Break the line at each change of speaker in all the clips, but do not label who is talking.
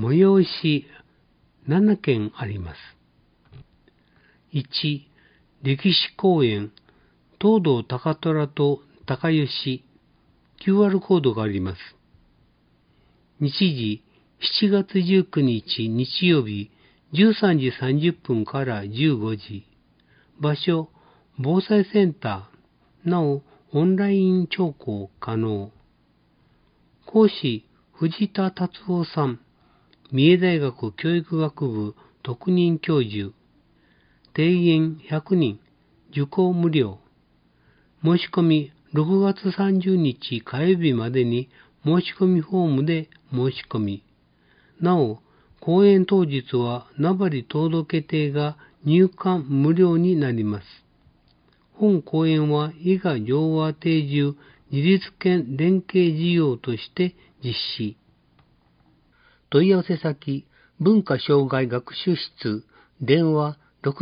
催し7件あります。1、歴史公園、東堂高虎と高吉、QR コードがあります。日時、7月19日日曜日、13時30分から15時。場所、防災センター。なお、オンライン聴講可能。講師、藤田達夫さん。三重大学教育学部特任教授。定員100人。受講無料。申し込み、6月30日火曜日までに申し込みフォームで申し込み。なお、講演当日は名張届定が入館無料になります。本講演は伊賀上和定住自立県連携事業として実施。問い合わせ先、文化障害学習室、電話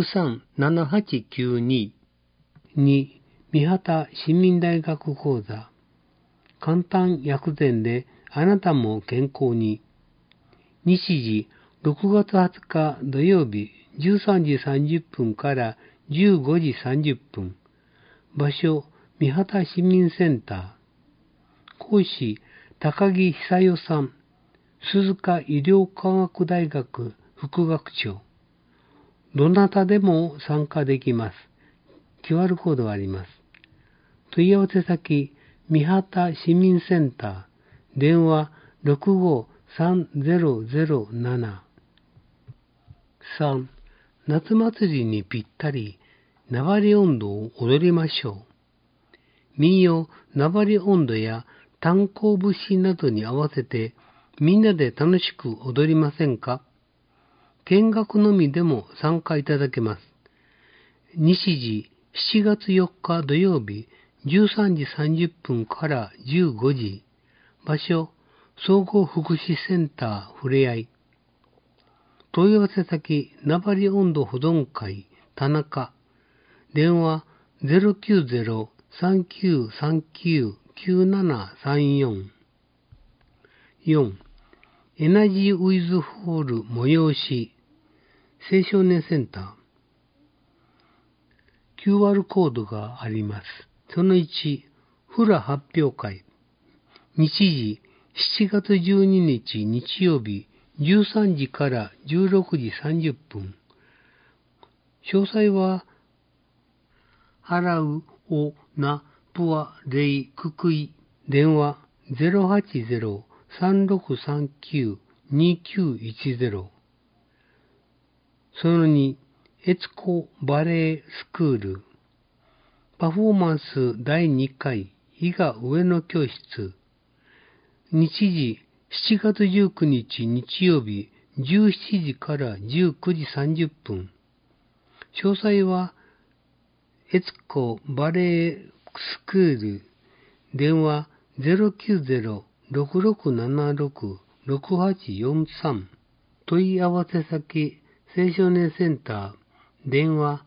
637892。2、三畑市民大学講座。簡単薬膳であなたも健康に。日時、6月20日土曜日、13時30分から15時30分。場所、三畑市民センター。講師、高木久代さん。鈴鹿医療科学大学副学長。どなたでも参加できます。QR コードがあります。問い合わせ先、三畑市民センター。電話653007。3、夏祭りにぴったり、名張音頭を踊りましょう。民謡名張音頭や炭鉱節などに合わせて、みんなで楽しく踊りませんか？見学のみでも参加いただけます。日時、7月4日土曜日、13時30分から15時。場所、総合福祉センターふれあい。問い合わせ先、名張音頭保存会、田中。電話、090-3939-9734。4、エナジーウィズホール催し、青少年センター。QR コードがあります。その1、フラ発表会。日時、7月12日日曜日、13時から16時30分。詳細は、払うおなぷわれいくくい。電話080-3639-2910。その2、エツコバレエスクール。パフォーマンス第2回伊賀上野教室。日時、7月19日日曜日、17時から19時30分。詳細は、エツコバレエスクール。電話090-6676-6843。問い合わせ先、青少年センター。電話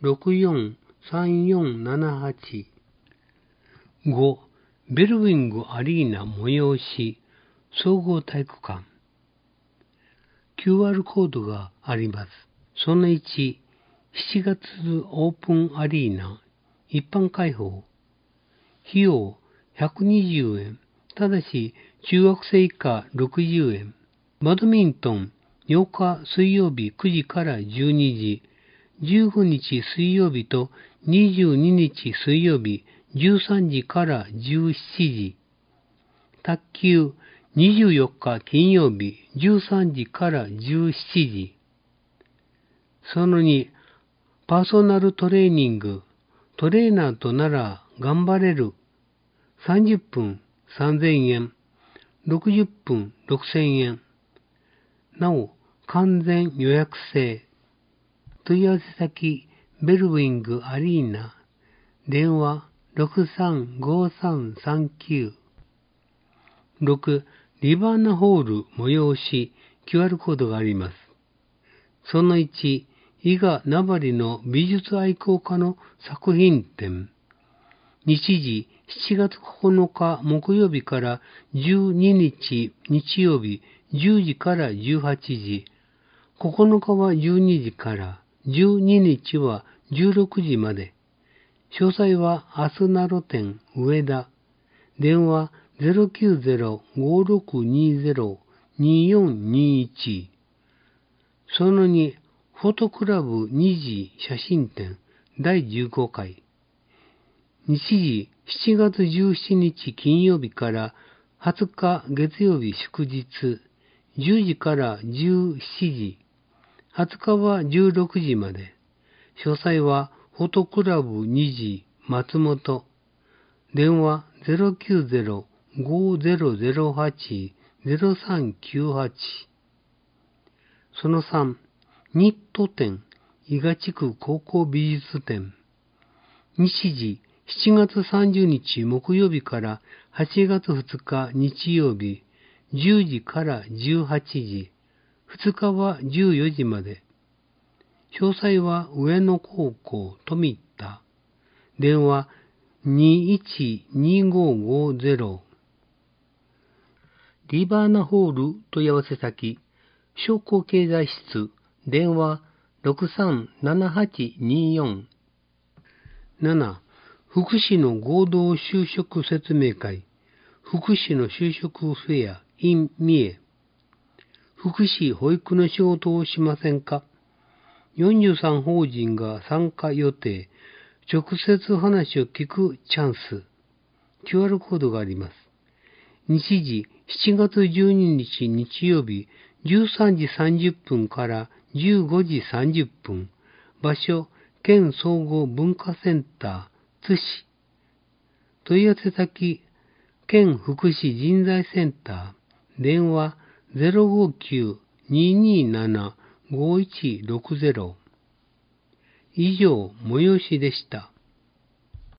643478。5、ベルウィングアリーナ催し、総合体育館。QR コードがあります。その1、7月オープンアリーナ、一般開放。費用120円。ただし、中学生以下60円。バドミントン、8日水曜日9時から12時。15日水曜日と22日水曜日13時から17時。卓球、24日金曜日13時から17時。その2、パーソナルトレーニング、トレーナーとなら頑張れる。30分3000円、60分6000円。なお、完全予約制。問い合わせ先、ベルウィングアリーナ。電話635339。6、リバーナホール催し、QR コードがあります。その1、伊賀名張の美術愛好家の作品展。日時、7月9日木曜日から12日日曜日 10時から18時、9日は12時から、12日は16時まで。詳細はアスナロ店上田。電話090-5620-2421。その2、フォトクラブ2時写真展第15回。日時7月17日金曜日から20日月曜日祝日10時から17時。20日は16時まで。詳細はフォトクラブ2時松本。電話090-5008-0398。その3、ニット展、伊賀地区高校美術展。日時、7月30日木曜日から8月2日日曜日、10時から18時。2日は14時まで。詳細は上野高校富田。電話212550。リバーナホール問い合わせ先、商工経済室、電話637824。7、福祉の合同就職説明会、福祉の就職フェア in 三重。福祉保育の仕事をしませんか？ 43 法人が参加予定。直接話を聞くチャンス。QR コードがあります。日時、7月12日日曜日、13時30分から15時30分。場所、県総合文化センター、津市。問い合わせ先、県福祉人材センター。電話059-227-5160。以上、催しでした。